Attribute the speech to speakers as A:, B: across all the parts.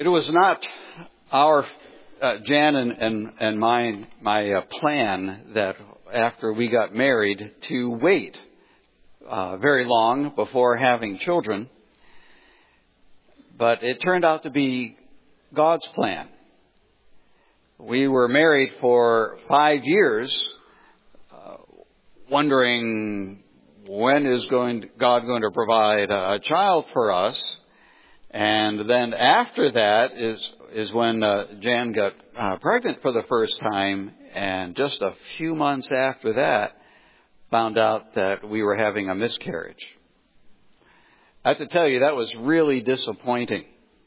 A: It was not our Jan and my plan that after we got married to wait very long before having children, but it turned out to be God's plan. We were married for 5 years, wondering when is God going to provide a child for us. And then after that is when Jan got pregnant for the first time, and just a few months after that, found out that we were having a miscarriage. I have to tell you, that was really disappointing.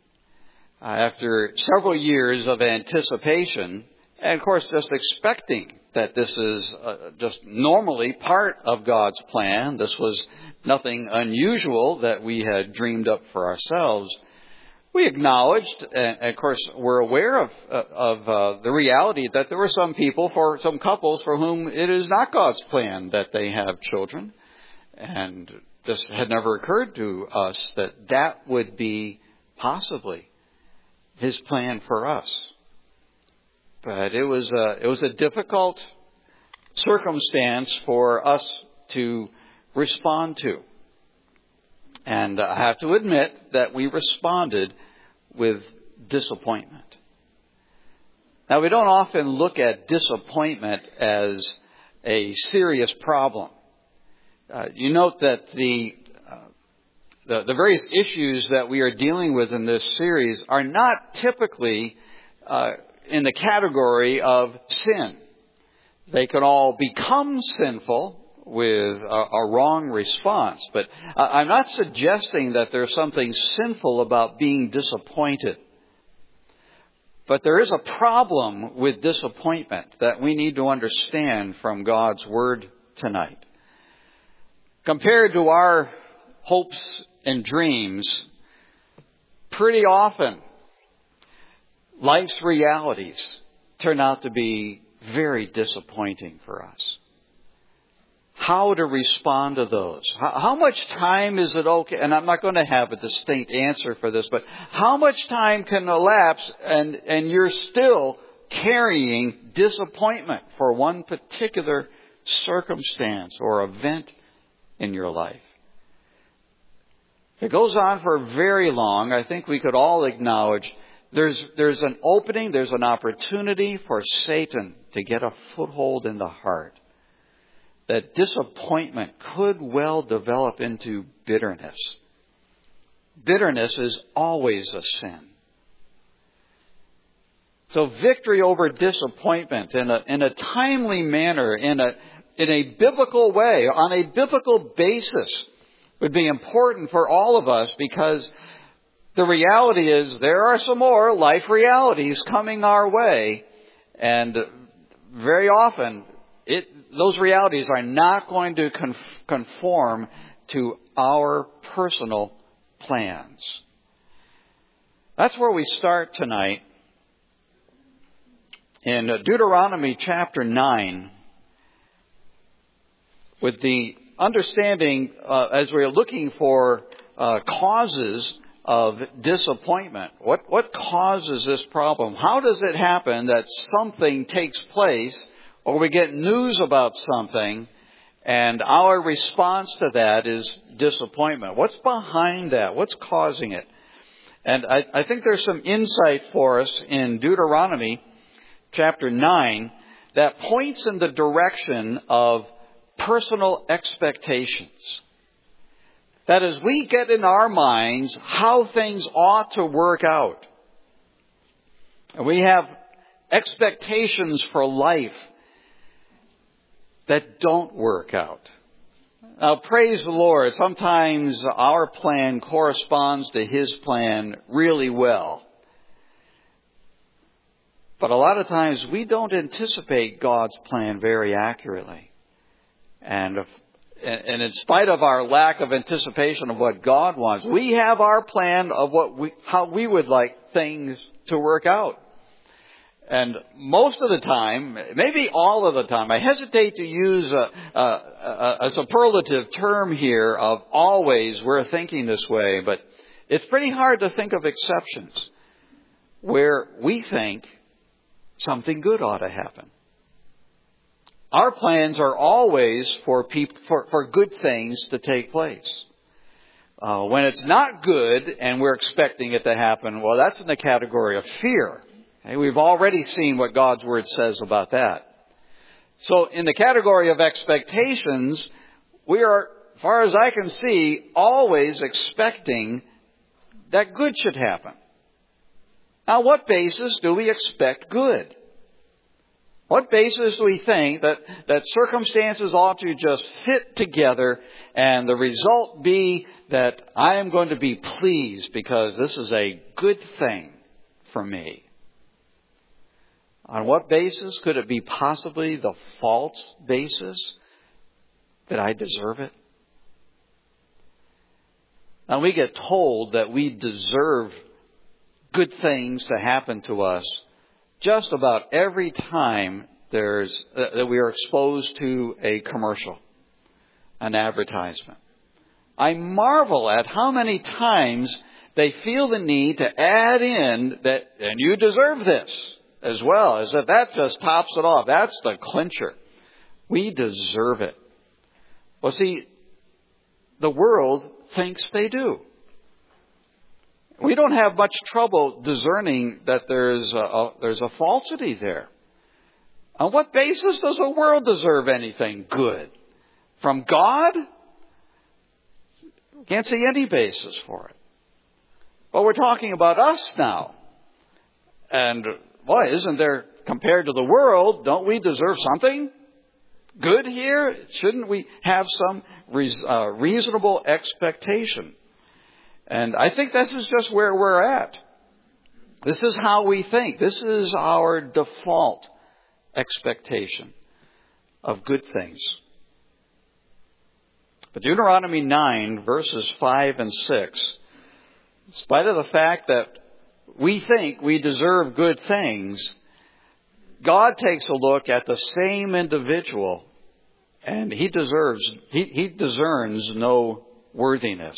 A: After several years of anticipation, and of course just expecting that this is just normally part of God's plan. This was nothing unusual that we had dreamed up for ourselves. We acknowledged, and of course we're aware of the reality that there were some couples for whom it is not God's plan that they have children. And this had never occurred to us that would be possibly His plan for us. But it was a difficult circumstance for us to respond to. And I have to admit that we responded with disappointment. Now, we don't often look at disappointment as a serious problem. You note that the various issues that we are dealing with in this series are not typically in the category of sin. They can all become sinful with a wrong response. But I'm not suggesting that there's something sinful about being disappointed. But there is a problem with disappointment that we need to understand from God's Word tonight. Compared to our hopes and dreams, pretty often life's realities turn out to be very disappointing for us. How to respond to those? How much time is it okay? And I'm not going to have a distinct answer for this, but how much time can elapse and you're still carrying disappointment for one particular circumstance or event in your life? If it goes on for very long, I think we could all acknowledge there's an opening, there's an opportunity for Satan to get a foothold in the heart. That disappointment could well develop into bitterness. Bitterness is always a sin. So victory over disappointment in a timely manner, in a biblical way, on a biblical basis, would be important for all of us, because the reality is there are some more life realities coming our way, and very often those realities are not going to conform to our personal plans. That's where we start tonight in Deuteronomy chapter 9, with the understanding as we're looking for causes of disappointment. What causes this problem? How does it happen that something takes place, or we get news about something, and our response to that is disappointment? What's behind that? What's causing it? And I think there's some insight for us in Deuteronomy chapter 9 that points in the direction of personal expectations. That is, we get in our minds how things ought to work out. And we have expectations for life that don't work out. Now, praise the Lord, sometimes our plan corresponds to His plan really well. But a lot of times we don't anticipate God's plan very accurately. And in spite of our lack of anticipation of what God wants, we have our plan of how we would like things to work out. And most of the time, maybe all of the time, I hesitate to use a superlative term here of always we're thinking this way, but it's pretty hard to think of exceptions. where we think something good ought to happen. Our plans are always for good things to take place. When it's not good and we're expecting it to happen, well, that's in the category of fear. Okay, we've already seen what God's Word says about that. So in the category of expectations, we are, as far as I can see, always expecting that good should happen. Now, what basis do we expect good? What basis do we think that circumstances ought to just fit together and the result be that I am going to be pleased because this is a good thing for me? On what basis could it be possibly the false basis that I deserve it? Now, we get told that we deserve good things to happen to us just about every time that we are exposed to a commercial, an advertisement. I marvel at how many times they feel the need to add in that, and you deserve this as well, as if that just tops it off. That's the clincher. We deserve it. Well, see, the world thinks they do. We don't have much trouble discerning that there's a falsity there. On what basis does the world deserve anything good? From God? Can't see any basis for it. But we're talking about us now. And boy, isn't there, compared to the world, don't we deserve something good here? Shouldn't we have some reasonable expectation? And I think this is just where we're at. This is how we think. This is our default expectation of good things. But Deuteronomy 9, verses 5 and 6, in spite of the fact that we think we deserve good things, God takes a look at the same individual and he discerns no worthiness.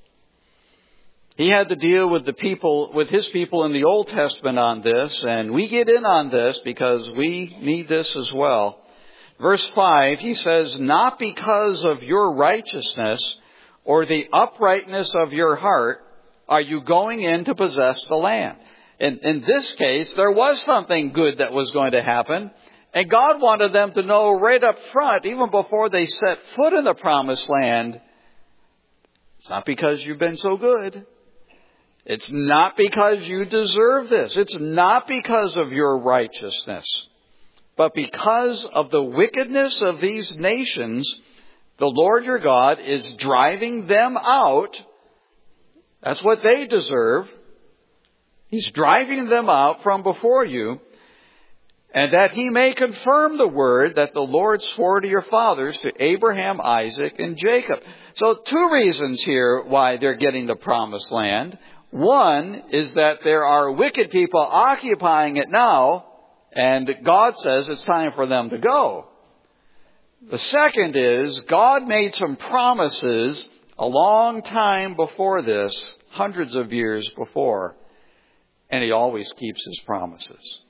A: He had to deal with his people in the Old Testament on this, and we get in on this because we need this as well. Verse 5, he says, "Not because of your righteousness or the uprightness of your heart are you going in to possess the land." In this case, there was something good that was going to happen, and God wanted them to know right up front, even before they set foot in the promised land, it's not because you've been so good. It's not because you deserve this. It's not because of your righteousness. But because of the wickedness of these nations, the Lord your God is driving them out. That's what they deserve. He's driving them out from before you, and that he may confirm the word that the Lord swore to your fathers, to Abraham, Isaac, and Jacob. So 2 reasons here why they're getting the promised land. One is that there are wicked people occupying it now, and God says it's time for them to go. The second is God made some promises a long time before this, hundreds of years before, and he always keeps his promises.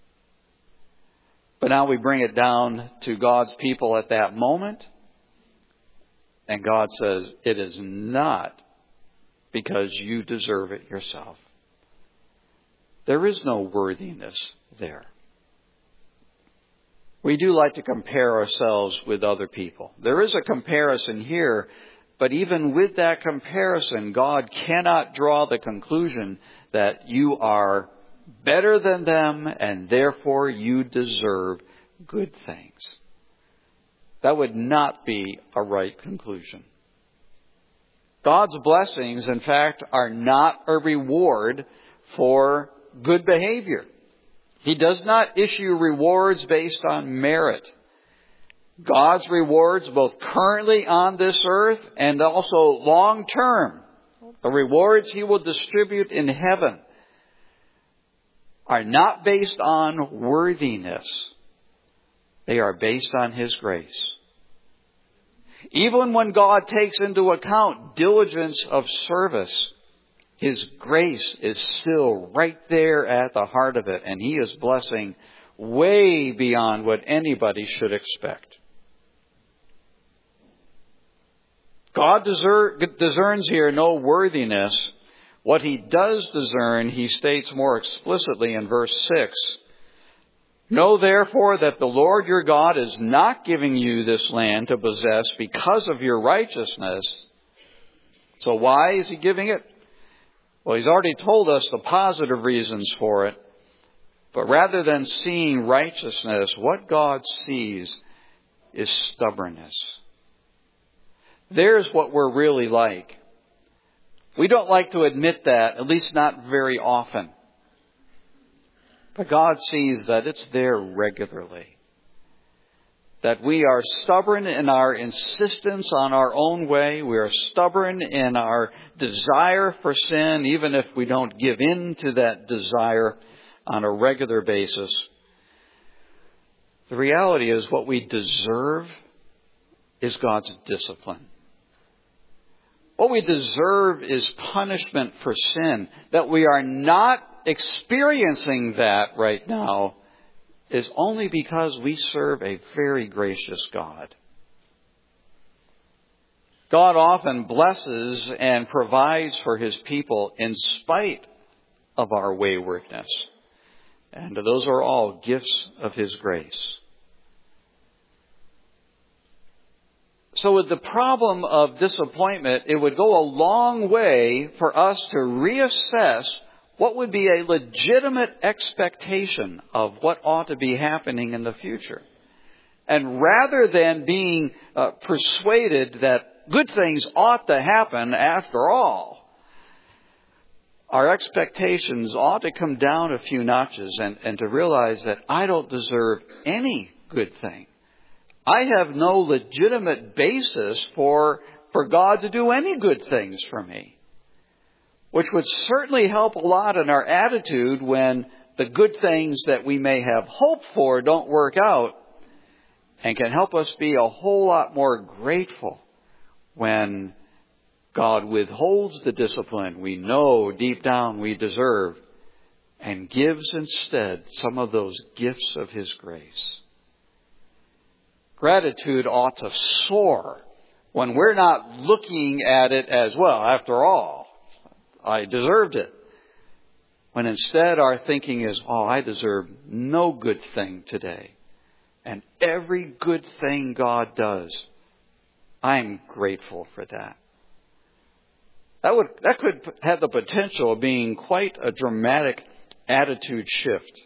A: But now we bring it down to God's people at that moment, and God says it is not because you deserve it yourself. There is no worthiness there. We do like to compare ourselves with other people. There is a comparison here, but even with that comparison, God cannot draw the conclusion that you are better than them and therefore you deserve good things. That would not be a right conclusion. God's blessings, in fact, are not a reward for good behavior. He does not issue rewards based on merit. God's rewards, both currently on this earth and also long term, the rewards he will distribute in heaven, are not based on worthiness. They are based on his grace. Even when God takes into account diligence of service, His grace is still right there at the heart of it, and He is blessing way beyond what anybody should expect. God discerns here no worthiness. What He does discern, He states more explicitly in verse 6. Know therefore that the Lord your God is not giving you this land to possess because of your righteousness. So why is He giving it? Well, He's already told us the positive reasons for it. But rather than seeing righteousness, what God sees is stubbornness. There's what we're really like. We don't like to admit that, at least not very often. But God sees that it's there regularly. That we are stubborn in our insistence on our own way. We are stubborn in our desire for sin, even if we don't give in to that desire on a regular basis. The reality is what we deserve is God's discipline. What we deserve is punishment for sin. That we are not experiencing that right now is only because we serve a very gracious God. God often blesses and provides for His people in spite of our waywardness. And those are all gifts of His grace. So with the problem of disappointment, it would go a long way for us to reassess what would be a legitimate expectation of what ought to be happening in the future. And rather than being persuaded that good things ought to happen after all, our expectations ought to come down a few notches and to realize that I don't deserve any good thing. I have no legitimate basis for God to do any good things for me. Which would certainly help a lot in our attitude when the good things that we may have hoped for don't work out, and can help us be a whole lot more grateful when God withholds the discipline we know deep down we deserve and gives instead some of those gifts of His grace. Gratitude ought to soar when we're not looking at it as, well, after all, I deserved it. When instead our thinking is, I deserve no good thing today. And every good thing God does, I'm grateful for that. That could have the potential of being quite a dramatic attitude shift.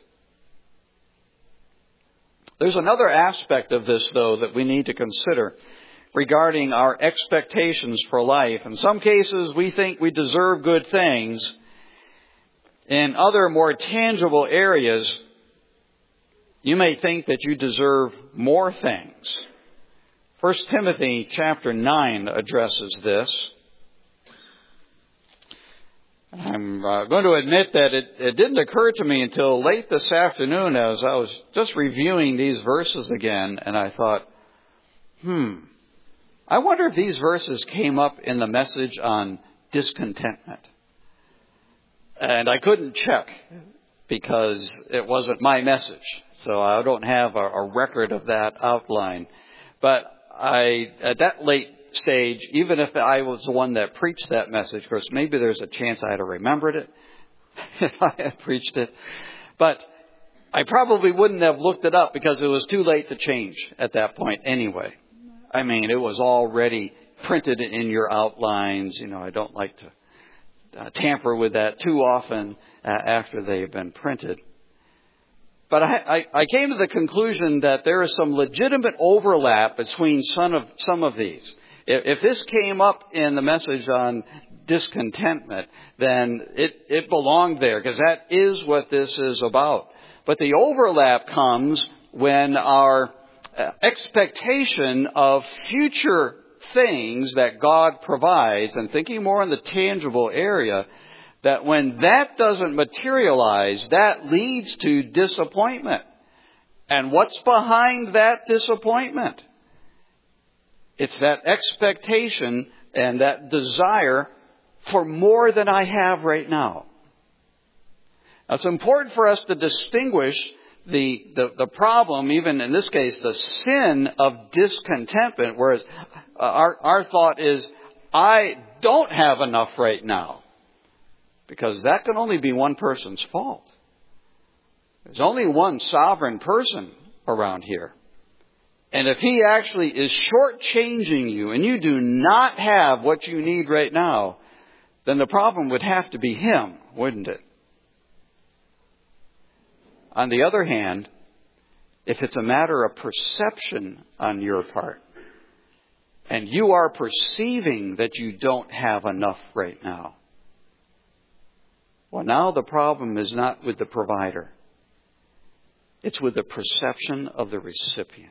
A: There's another aspect of this, though, that we need to consider regarding our expectations for life. In some cases, we think we deserve good things. In other more tangible areas, you may think that you deserve more things. 1 Timothy chapter 9 addresses this. I'm going to admit that it didn't occur to me until late this afternoon as I was just reviewing these verses again, and I thought, I wonder if these verses came up in the message on discontentment. And I couldn't check because it wasn't my message. So I don't have a record of that outline. But at that late stage, even if I was the one that preached that message, of course, maybe there's a chance I'd have remembered it if I had preached it. But I probably wouldn't have looked it up because it was too late to change at that point anyway. I mean, it was already printed in your outlines. I don't like to tamper with that too often after they've been printed. But I came to the conclusion that there is some legitimate overlap between some of these. If this came up in the message on discontentment, then it belonged there because that is what this is about. But the overlap comes when our expectation of future things that God provides, and thinking more in the tangible area, that when that doesn't materialize, that leads to disappointment. And what's behind that disappointment? It's that expectation and that desire for more than I have right now. Now, it's important for us to distinguish the problem, even in this case, the sin of discontentment, whereas our thought is, I don't have enough right now. Because that can only be one person's fault. There's only one sovereign person around here. And if he actually is shortchanging you and you do not have what you need right now, then the problem would have to be him, wouldn't it? On the other hand, if it's a matter of perception on your part, and you are perceiving that you don't have enough right now, well, now the problem is not with the provider. It's with the perception of the recipient.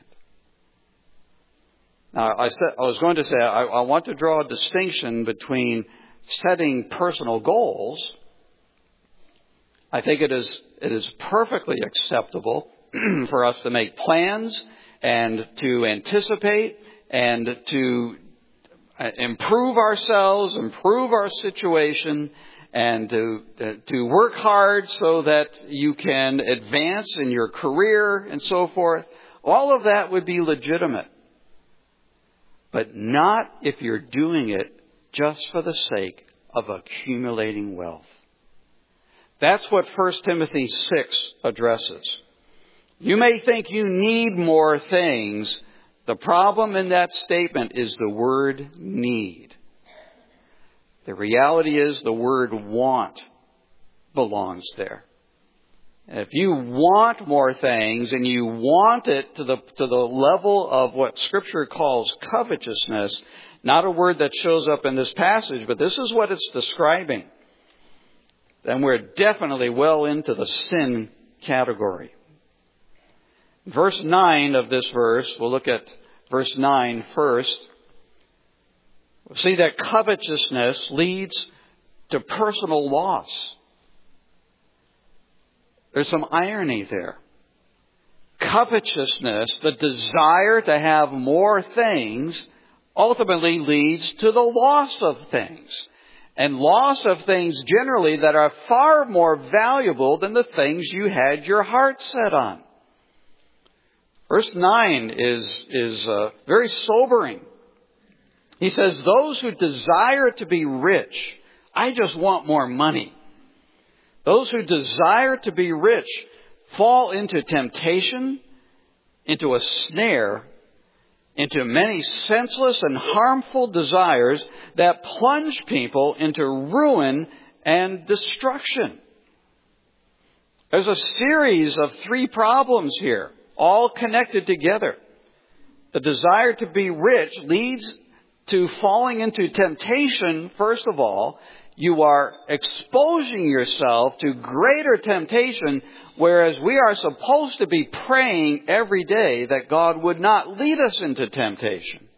A: Now, I was going to say, I want to draw a distinction between setting personal goals. I think it is perfectly acceptable for us to make plans and to anticipate and to improve ourselves, improve our situation, and to work hard so that you can advance in your career and so forth. All of that would be legitimate. But not if you're doing it just for the sake of accumulating wealth. That's what 1 Timothy 6 addresses. You may think you need more things. The problem in that statement is the word need. The reality is the word want belongs there. If you want more things and you want it to the level of what Scripture calls covetousness, not a word that shows up in this passage, but this is what it's describing, then we're definitely well into the sin category. Verse 9 of this verse, we'll look at verse 9 first. We'll see that covetousness leads to personal loss. There's some irony there. Covetousness, the desire to have more things, ultimately leads to the loss of things. And loss of things generally that are far more valuable than the things you had your heart set on. Verse 9 is very sobering. He says, those who desire to be rich, I just want more money. Those who desire to be rich fall into temptation, into a snare, into many senseless and harmful desires that plunge people into ruin and destruction. There's a series of 3 problems here, all connected together. The desire to be rich leads to falling into temptation. First of all, you are exposing yourself to greater temptation, whereas we are supposed to be praying every day that God would not lead us into temptation.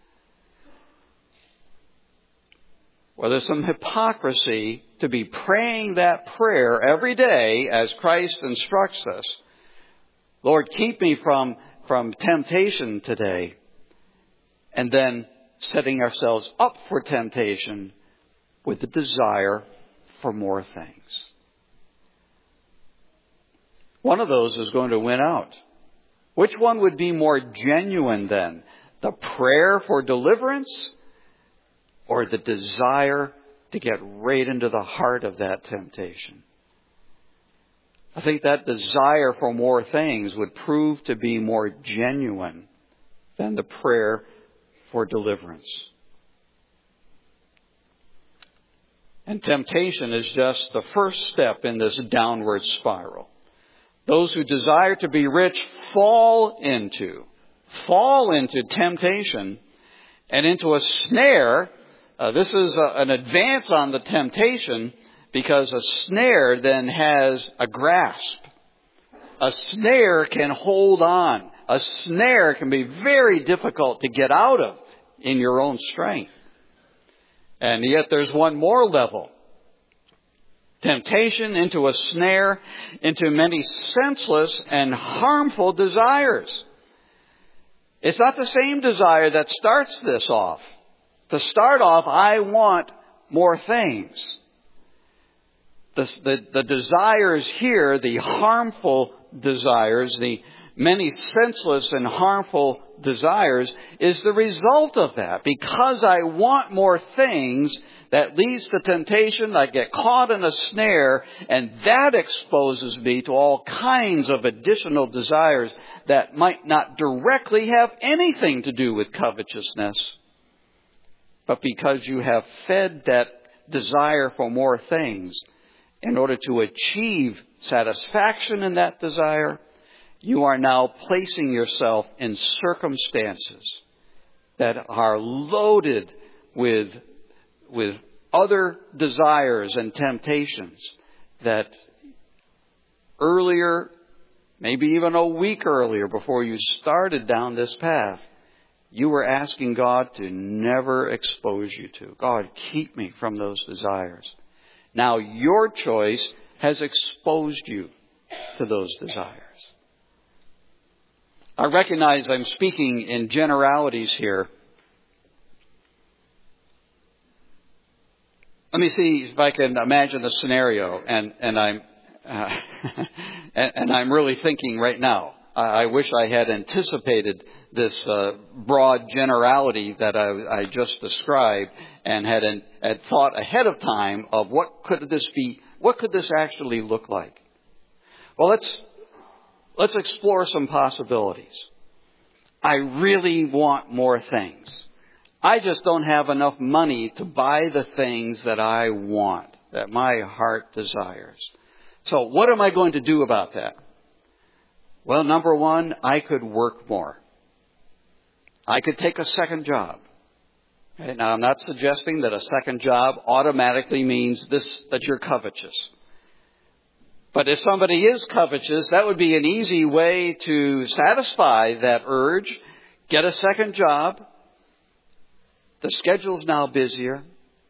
A: Well, there's some hypocrisy to be praying that prayer every day as Christ instructs us. Lord, keep me from temptation today. And then setting ourselves up for temptation with the desire for more things. One of those is going to win out. Which one would be more genuine then? The prayer for deliverance or the desire to get right into the heart of that temptation? I think that desire for more things would prove to be more genuine than the prayer for deliverance. And temptation is just the first step in this downward spiral. Those who desire to be rich fall into temptation and into a snare. This is an advance on the temptation, because a snare then has a grasp. A snare can hold on. A snare can be very difficult to get out of in your own strength. And yet there's one more level. Temptation into a snare, into many senseless and harmful desires. It's not the same desire that starts this off. To start off, I want more things. The desires here, the harmful desires, the many senseless and harmful desires, is the result of that. Because I want more things, that leads to temptation. I get caught in a snare, and that exposes me to all kinds of additional desires that might not directly have anything to do with covetousness. But because you have fed that desire for more things, in order to achieve satisfaction in that desire, you are now placing yourself in circumstances that are loaded with other desires and temptations that earlier, maybe even a week earlier before you started down this path, you were asking God to never expose you to. God, keep me from those desires. Now your choice has exposed you to those desires. I recognize I'm speaking in generalities here. Let me see if I can imagine the scenario, and I'm and I'm really thinking right now. I wish I had anticipated this broad generality that I just described, and had thought ahead of time of what could this be, what could this actually look like. Well, let's explore some possibilities. I really want more things. I just don't have enough money to buy the things that I want, that my heart desires. So what am I going to do about that? Well, number one, I could work more. I could take a second job. Okay, now, I'm not suggesting that a second job automatically means that you're covetous. But if somebody is covetous, that would be an easy way to satisfy that urge. Get a second job. The schedule's now busier.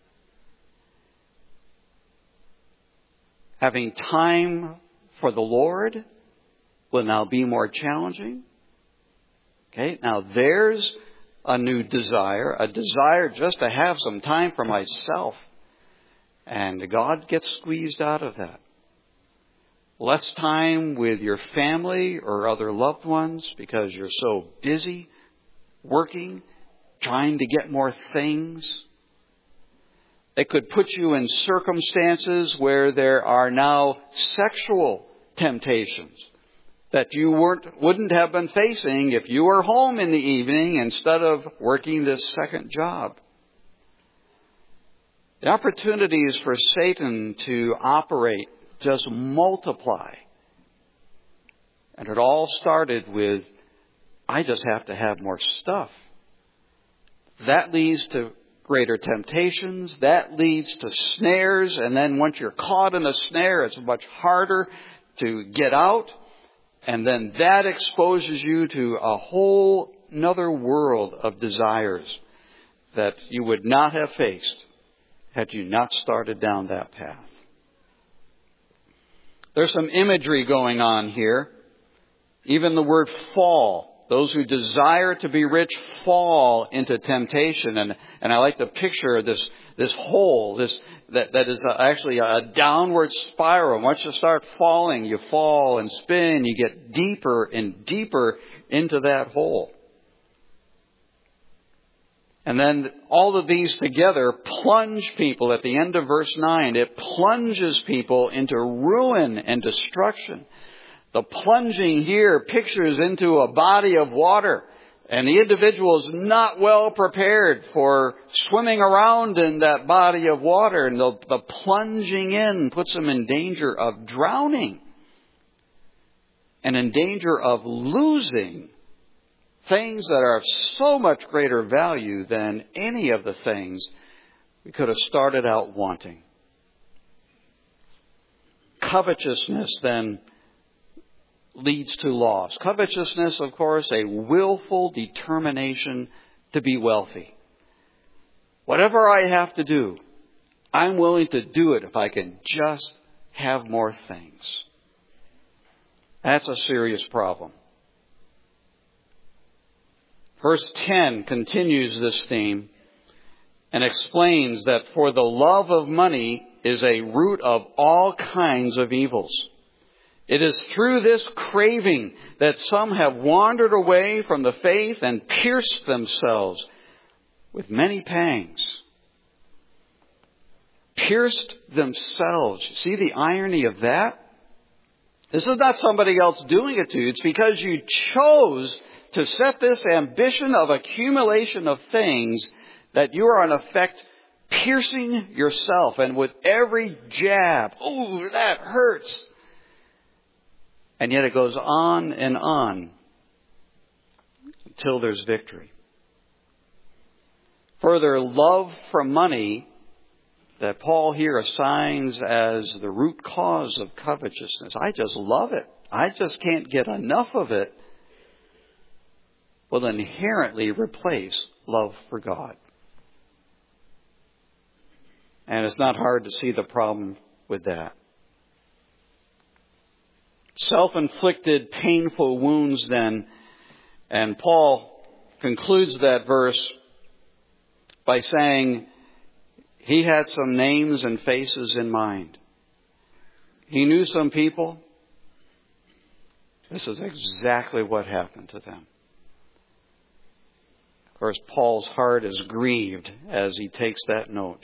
A: Having time for the Lord will now be more challenging. Okay, now there's a new desire, a desire just to have some time for myself. And God gets squeezed out of that. Less time with your family or other loved ones because you're so busy working, trying to get more things. It could put you in circumstances where there are now sexual temptations that you wouldn't have been facing if you were home in the evening instead of working this second job. The opportunities for Satan to operate just multiply. And it all started with, I just have to have more stuff. That leads to greater temptations. That leads to snares. And then once you're caught in a snare, it's much harder to get out. And then that exposes you to a whole another world of desires that you would not have faced had you not started down that path. There's some imagery going on here. Even the word fall. Those who desire to be rich fall into temptation. And I like to picture this hole, that is actually a downward spiral. Once you start falling, you fall and spin. You get deeper and deeper into that hole. And then all of these together plunge people at the end of verse 9. It plunges people into ruin and destruction. The plunging here pictures into a body of water. And the individual is not well prepared for swimming around in that body of water. And the plunging in puts them in danger of drowning. And in danger of losing things that are of so much greater value than any of the things we could have started out wanting. Covetousness then leads to loss. Covetousness, of course, a willful determination to be wealthy. Whatever I have to do, I'm willing to do it if I can just have more things. That's a serious problem. Verse 10 continues this theme. and explains that for the love of money is a root of all kinds of evils. It is through this craving that some have wandered away from the faith and pierced themselves with many pangs. Pierced themselves. See the irony of that? This is not somebody else doing it to you. It's because you chose to set this ambition of accumulation of things that you are in effect piercing yourself. And with every jab, oh, that hurts. And yet it goes on and on until there's victory. Further, love for money that Paul here assigns as the root cause of covetousness. I just love it. I just can't get enough of it. Will inherently replace love for God. And it's not hard to see the problem with that. Self-inflicted, painful wounds then. And Paul concludes that verse by saying he had some names and faces in mind. He knew some people. This is exactly what happened to them. Of course, Paul's heart is grieved as he takes that note.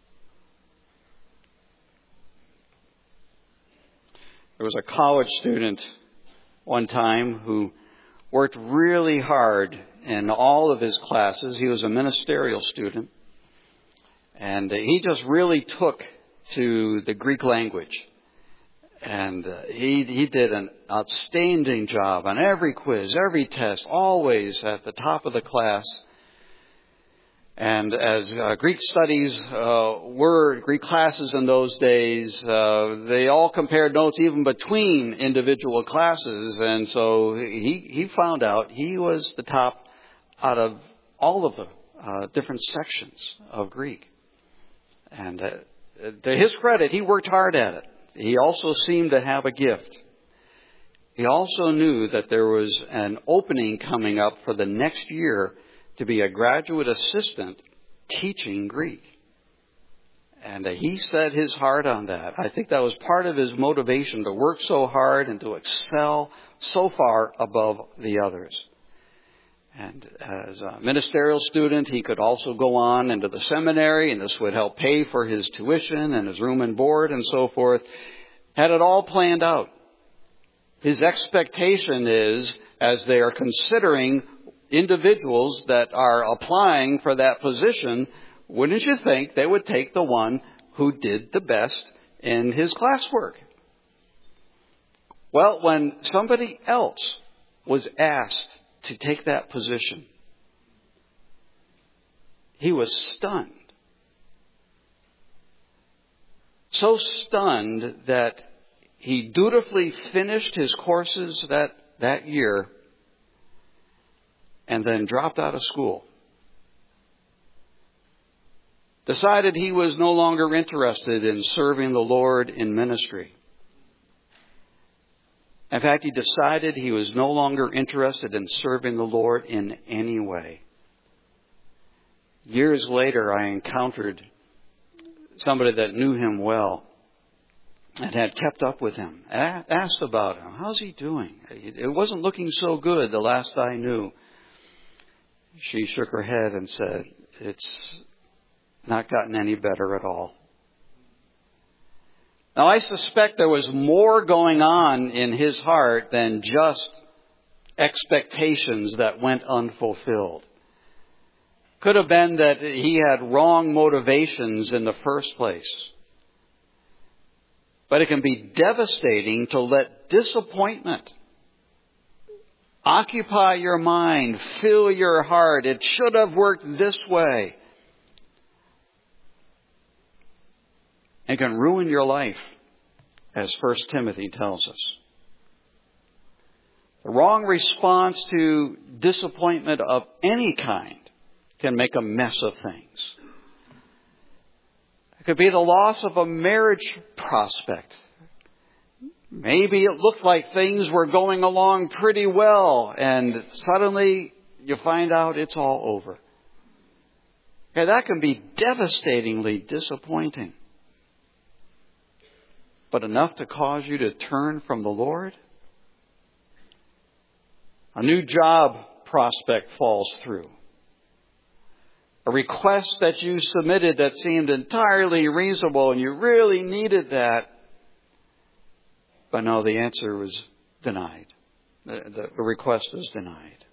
A: There was a college student one time who worked really hard in all of his classes. He was a ministerial student. And he just really took to the Greek language. And he did an outstanding job on every quiz, every test, always at the top of the class. And as Greek studies were Greek classes in those days, they all compared notes even between individual classes. And so he found out he was the top out of all of the different sections of Greek. And to his credit, he worked hard at it. He also seemed to have a gift. He also knew that there was an opening coming up for the next year to be a graduate assistant teaching Greek. And he set his heart on that. I think that was part of his motivation to work so hard and to excel so far above the others. And as a ministerial student, he could also go on into the seminary, and this would help pay for his tuition and his room and board and so forth. Had it all planned out. His expectation is, as they are considering individuals that are applying for that position, wouldn't you think they would take the one who did the best in his classwork? Well, when somebody else was asked to take that position, he was stunned. So stunned that he dutifully finished his courses that year and then dropped out of school. Decided he was no longer interested in serving the Lord in ministry. In fact, he decided he was no longer interested in serving the Lord in any way. Years later, I encountered somebody that knew him well and had kept up with him. I asked about him. How's he doing? It wasn't looking so good the last I knew. She shook her head and said, it's not gotten any better at all. Now, I suspect there was more going on in his heart than just expectations that went unfulfilled. Could have been that he had wrong motivations in the first place. But it can be devastating to let disappointment occupy your mind, fill your heart. It should have worked this way. And can ruin your life, as 1 Timothy tells us. The wrong response to disappointment of any kind can make a mess of things. It could be the loss of a marriage prospect. Maybe it looked like things were going along pretty well, and suddenly you find out it's all over. Okay, that can be devastatingly disappointing. But enough to cause you to turn from the Lord? A new job prospect falls through. A request that you submitted that seemed entirely reasonable and you really needed that. But no, the answer was denied. The request was denied.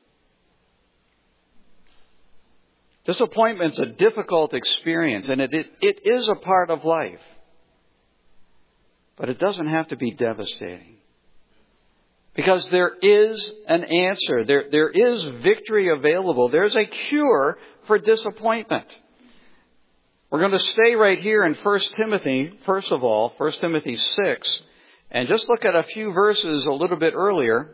A: Disappointment's a difficult experience, and it is a part of life. But it doesn't have to be devastating. Because there is an answer. There is victory available. There's a cure for disappointment. We're going to stay right here in 1 Timothy, first of all, 1 Timothy 6, and just look at a few verses a little bit earlier.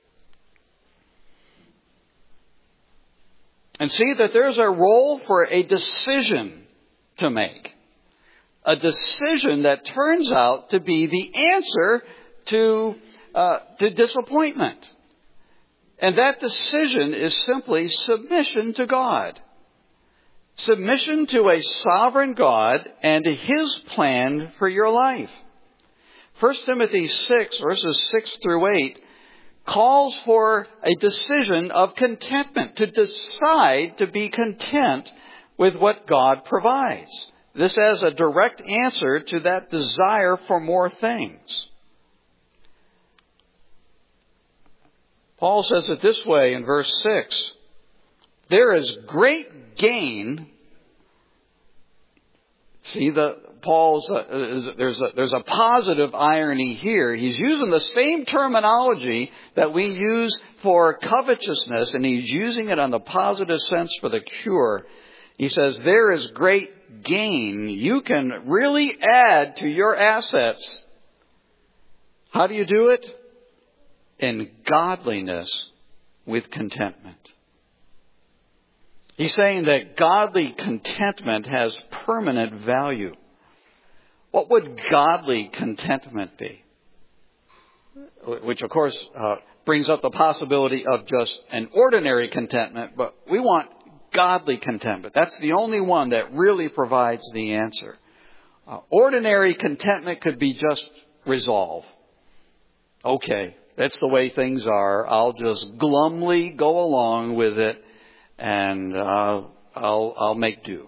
A: And see that there's a role for a decision to make. A decision that turns out to be the answer to disappointment. And that decision is simply submission to God. Submission to a sovereign God and to His plan for your life. 1 Timothy 6, verses 6 through 8, calls for a decision of contentment, to decide to be content with what God provides. This as a direct answer to that desire for more things. Paul says it this way in verse 6. There is great gain. See, there's a positive irony here. He's using the same terminology that we use for covetousness, and he's using it on the positive sense for the cure. He says, there is great gain. You can really add to your assets. How do you do it? In godliness with contentment. He's saying that godly contentment has permanent value. What would godly contentment be? Which, of course, brings up the possibility of just an ordinary contentment, but we want godly contentment. That's the only one that really provides the answer. Ordinary contentment could be just resolve. Okay, that's the way things are. I'll just glumly go along with it, and I'll make do.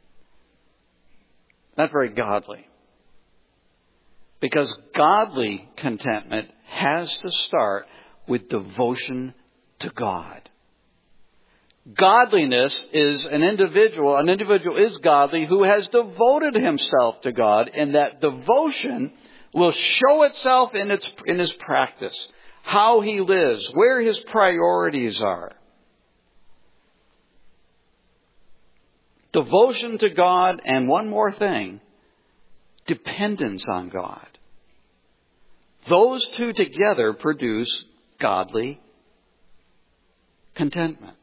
A: Not very godly. Because godly contentment has to start with devotion to God. Godliness is an individual is godly who has devoted himself to God, and that devotion will show itself in his practice, how he lives, where his priorities are. Devotion to God, and one more thing, dependence on God. Those two together produce godly contentment.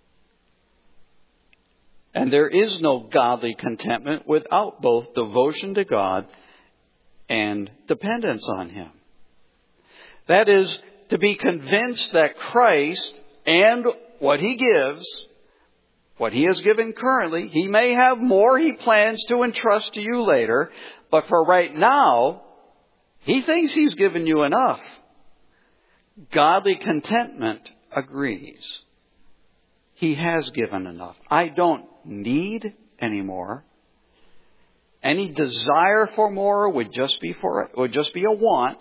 A: And there is no godly contentment without both devotion to God and dependence on Him. That is, to be convinced that Christ and what He gives, what He has given currently, He may have more He plans to entrust to you later, but for right now, He thinks He's given you enough. Godly contentment agrees. He has given enough. I don't need any more. Any desire for more would just be a want.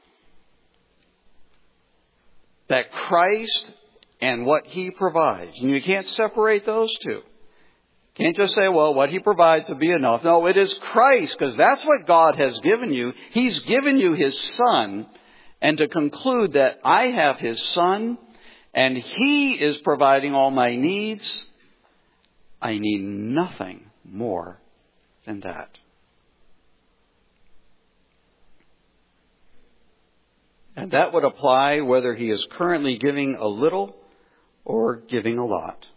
A: That Christ and what He provides. And you can't separate those two. Can't just say, well, what He provides will be enough. No, it is Christ, because that's what God has given you. He's given you His Son. And to conclude that I have His Son, and He is providing all my needs, I need nothing more than that. And that would apply whether He is currently giving a little or giving a lot.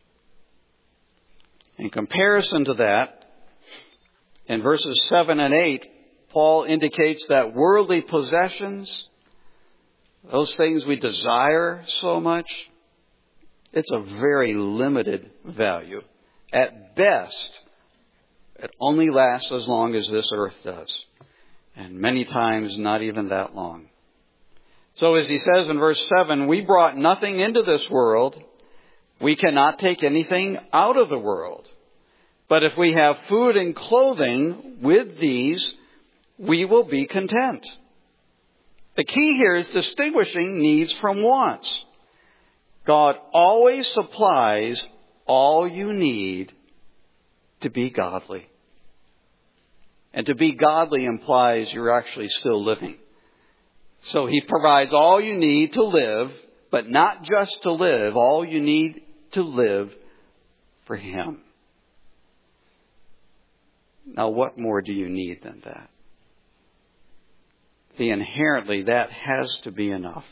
A: In comparison to that, in verses 7 and 8, Paul indicates that worldly possessions, those things we desire so much, it's a very limited value. At best, it only lasts as long as this earth does. And many times, not even that long. So as he says in verse 7, we brought nothing into this world. We cannot take anything out of the world. But if we have food and clothing, with these, we will be content. The key here is distinguishing needs from wants. God always supplies all you need to be godly. And to be godly implies you're actually still living. So He provides all you need to live, but not just to live, all you need to live for Him. Now, what more do you need than that? Inherently, that has to be enough.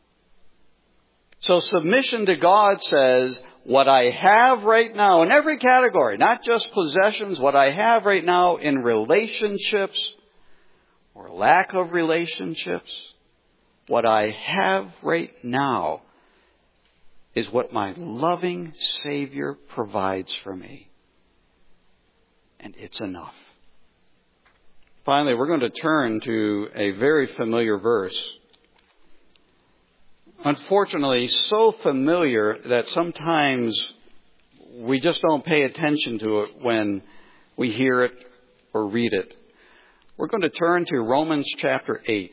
A: So submission to God says, what I have right now in every category, not just possessions, what I have right now in relationships or lack of relationships, what I have right now is what my loving Savior provides for me. And it's enough. Finally, we're going to turn to a very familiar verse. Unfortunately, so familiar that sometimes we just don't pay attention to it when we hear it or read it. We're going to turn to Romans chapter 8.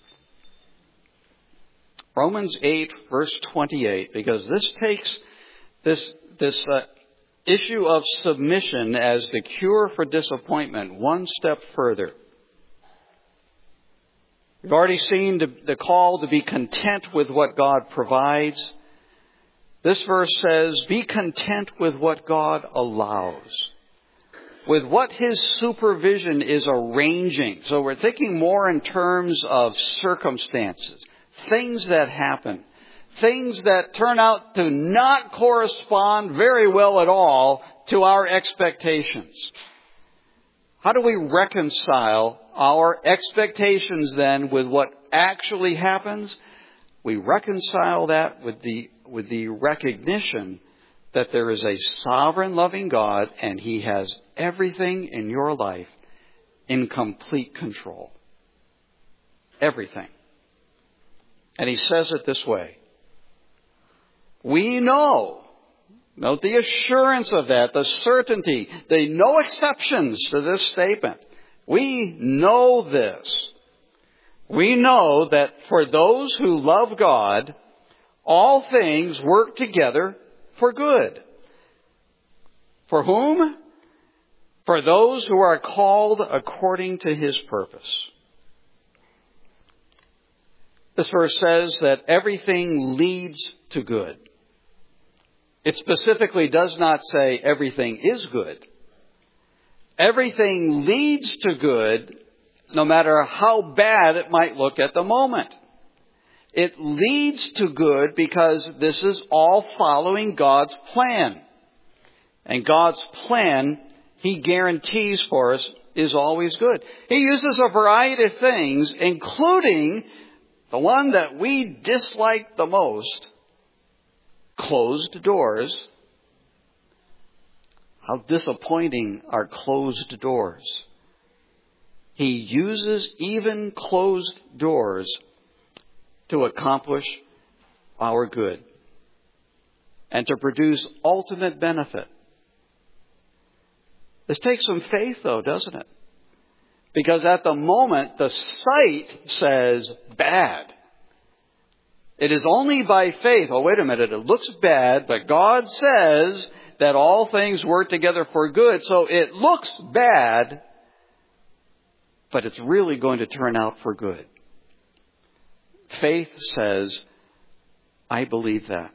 A: Romans 8, verse 28, because this takes this issue of submission as the cure for disappointment one step further. We've already seen the call to be content with what God provides. This verse says, be content with what God allows, with what His supervision is arranging. So we're thinking more in terms of circumstances, things that happen, things that turn out to not correspond very well at all to our expectations. How do we reconcile our expectations then with what actually happens? We reconcile that with the recognition that there is a sovereign loving God and He has everything in your life in complete control. Everything. And He says it this way. We know, note the assurance of that, the certainty, the no exceptions to this statement. We know this. We know that for those who love God, all things work together for good. For whom? For those who are called according to His purpose. This verse says that everything leads to good. It specifically does not say everything is good. Everything leads to good, no matter how bad it might look at the moment. It leads to good because this is all following God's plan. And God's plan, He guarantees for us, is always good. He uses a variety of things, including the one that we dislike the most, closed doors. How disappointing are closed doors. He uses even closed doors to accomplish our good and to produce ultimate benefit. This takes some faith, though, doesn't it? Because at the moment, the sight says bad. It is only by faith. Oh, wait a minute. It looks bad, but God says that all things work together for good. So it looks bad, but it's really going to turn out for good. Faith says, I believe that.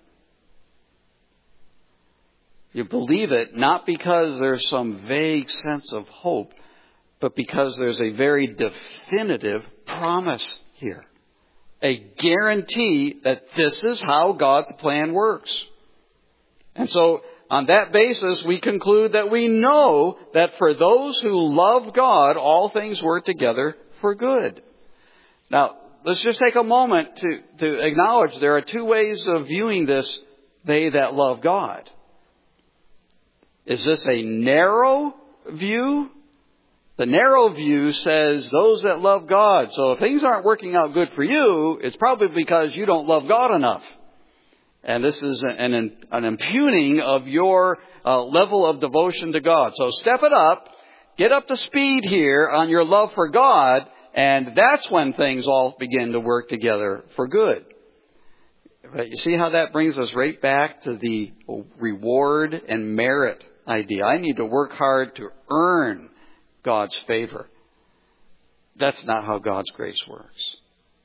A: You believe it not because there's some vague sense of hope, but because there's a very definitive promise here. A guarantee that this is how God's plan works. And so, on that basis, we conclude that we know that for those who love God, all things work together for good. Now, let's just take a moment to acknowledge there are two ways of viewing this, they that love God. Is this a narrow view? The narrow view says those that love God. So if things aren't working out good for you, it's probably because you don't love God enough. And this is an impugning of your level of devotion to God. So step it up. Get up to speed here on your love for God. And that's when things all begin to work together for good. But you see how that brings us right back to the reward and merit idea. I need to work hard to earn God's favor. That's not how God's grace works.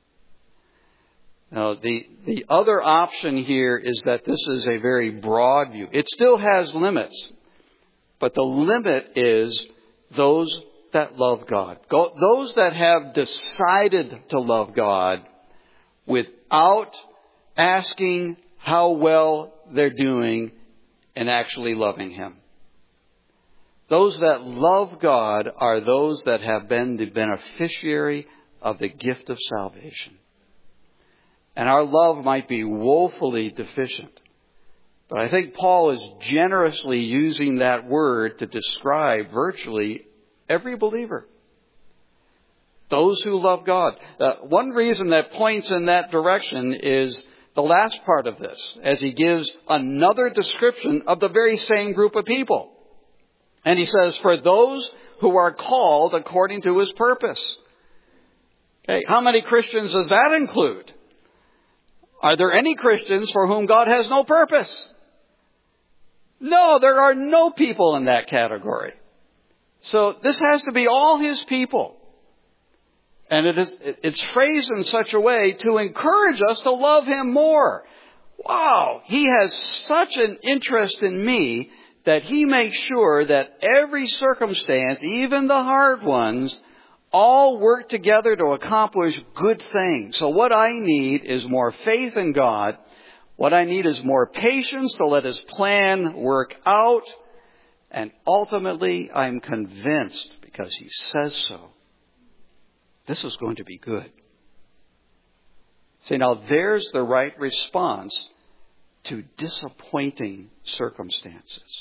A: Now, the other option here is that this is a very broad view. It still has limits, but the limit is those that love God. Those that have decided to love God without asking how well they're doing and actually loving Him. Those that love God are those that have been the beneficiary of the gift of salvation. And our love might be woefully deficient. But I think Paul is generously using that word to describe virtually every believer. Those who love God. One reason that points in that direction is the last part of this, as he gives another description of the very same group of people. And he says, for those who are called according to His purpose. Okay, how many Christians does that include? Are there any Christians for whom God has no purpose? No, there are no people in that category. So this has to be all His people. And it's phrased in such a way to encourage us to love Him more. Wow, He has such an interest in me that He makes sure that every circumstance, even the hard ones, all work together to accomplish good things. So what I need is more faith in God. What I need is more patience to let His plan work out. And ultimately, I'm convinced, because He says so, this is going to be good. See, now there's the right response to disappointing circumstances.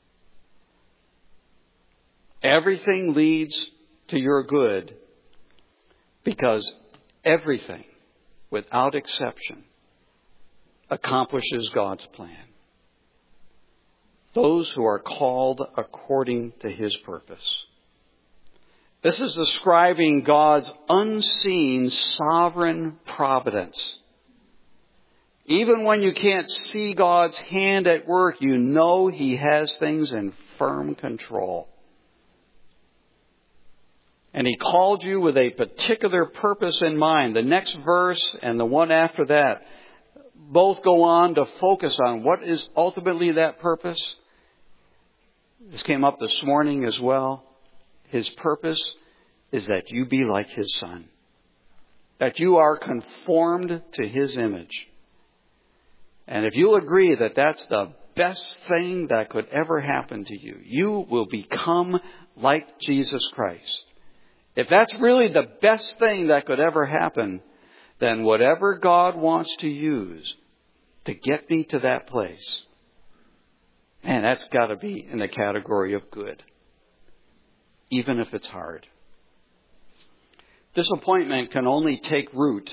A: Everything leads to your good because everything, without exception, accomplishes God's plan. Those who are called according to His purpose. This is describing God's unseen sovereign providence. Even when you can't see God's hand at work, you know He has things in firm control. And He called you with a particular purpose in mind. The next verse and the one after that both go on to focus on what is ultimately that purpose. This came up this morning as well. His purpose is that you be like His Son. That you are conformed to His image. And if you'll agree that that's the best thing that could ever happen to you, you will become like Jesus Christ. If that's really the best thing that could ever happen, then whatever God wants to use to get me to that place, man, that's got to be in the category of good. Even if it's hard. Disappointment can only take root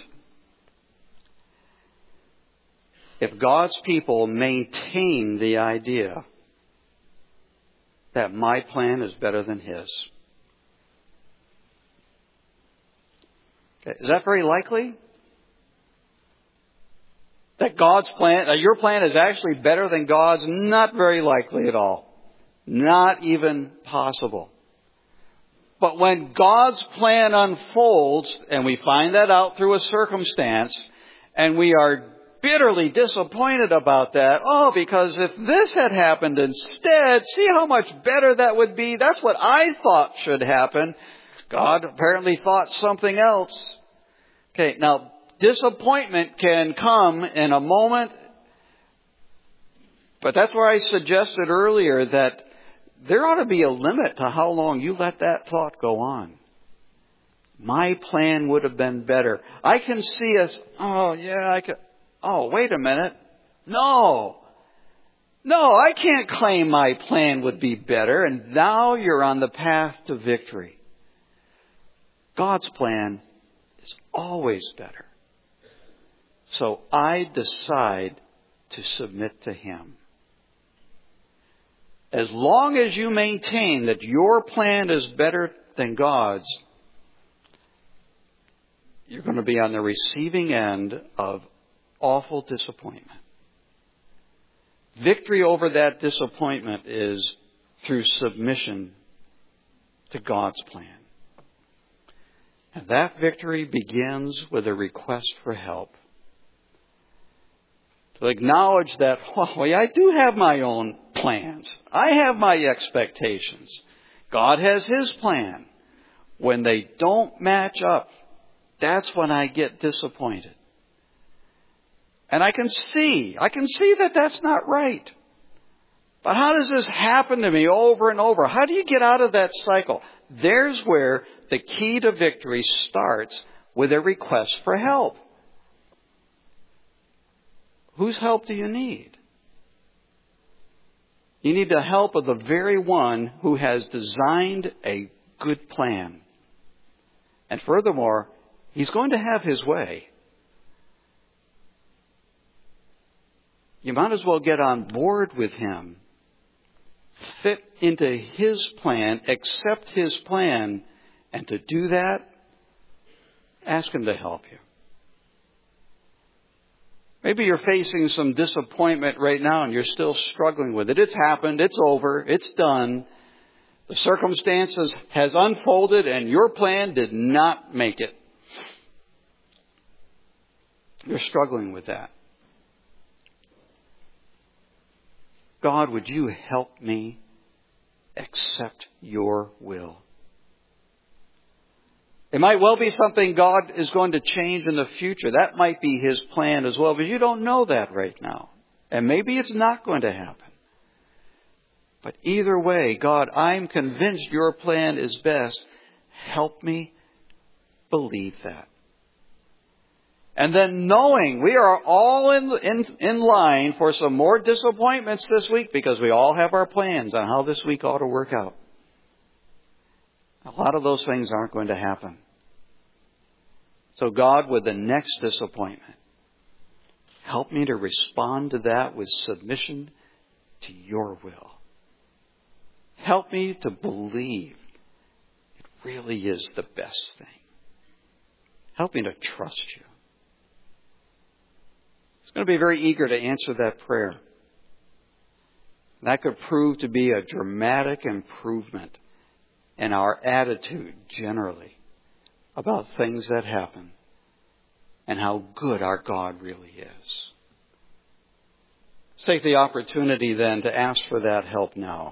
A: if God's people maintain the idea that my plan is better than His. Okay, is that very likely? That God's plan, that your plan is actually better than God's? Not very likely at all. Not even possible. But when God's plan unfolds, and we find that out through a circumstance, and we are bitterly disappointed about that, because if this had happened instead, see how much better that would be? That's what I thought should happen. God apparently thought something else. Okay, now, disappointment can come in a moment, but that's where I suggested earlier that there ought to be a limit to how long you let that thought go on. My plan would have been better. I can see us, wait a minute. No, No, I can't claim my plan would be better, and now you're on the path to victory. God's plan is always better. So I decide to submit to Him. As long as you maintain that your plan is better than God's, you're going to be on the receiving end of awful disappointment. Victory over that disappointment is through submission to God's plan. And that victory begins with a request for help. To acknowledge that, I do have my own plans. I have my expectations. God has His plan. When they don't match up, that's when I get disappointed. And I can see that that's not right. But how does this happen to me over and over? How do you get out of that cycle? There's where the key to victory starts, with a request for help. Whose help do you need? You need the help of the very one who has designed a good plan. And furthermore, He's going to have His way. You might as well get on board with Him, fit into His plan, accept His plan, and to do that, ask Him to help you. Maybe you're facing some disappointment right now and you're still struggling with it. It's happened. It's over. It's done. The circumstances has unfolded and your plan did not make it. You're struggling with that. God, would you help me accept your will? It might well be something God is going to change in the future. That might be His plan as well, but you don't know that right now. And maybe it's not going to happen. But either way, God, I'm convinced your plan is best. Help me believe that. And then knowing we are all in line for some more disappointments this week, because we all have our plans on how this week ought to work out. A lot of those things aren't going to happen. So God, with the next disappointment, help me to respond to that with submission to your will. Help me to believe it really is the best thing. Help me to trust you. It's going to be very eager to answer that prayer. That could prove to be a dramatic improvement in our attitude generally about things that happen and how good our God really is. Let's take the opportunity then to ask for that help now.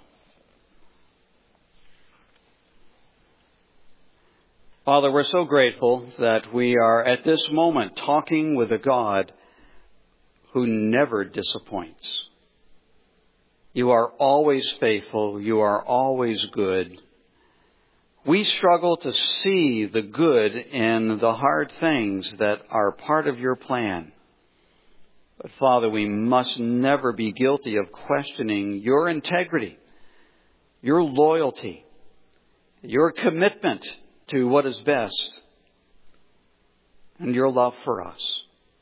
A: Father, we're so grateful that we are at this moment talking with a God who never disappoints. You are always faithful. You are always good. We struggle to see the good in the hard things that are part of your plan. But Father, we must never be guilty of questioning your integrity, your loyalty, your commitment to what is best, and your love for us.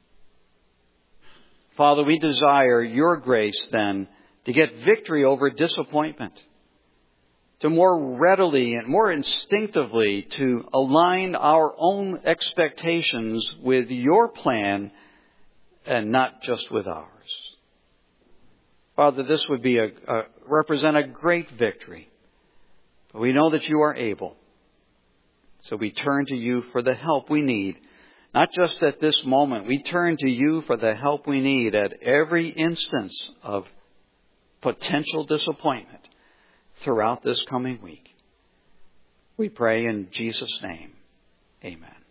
A: Father, we desire your grace then to get victory over disappointment, to more readily and more instinctively to align our own expectations with your plan and not just with ours. Father, this would be represent a great victory. But we know that you are able. So we turn to you for the help we need. Not just at this moment. We turn to you for the help we need at every instance of potential disappointment throughout this coming week. We pray in Jesus' name. Amen.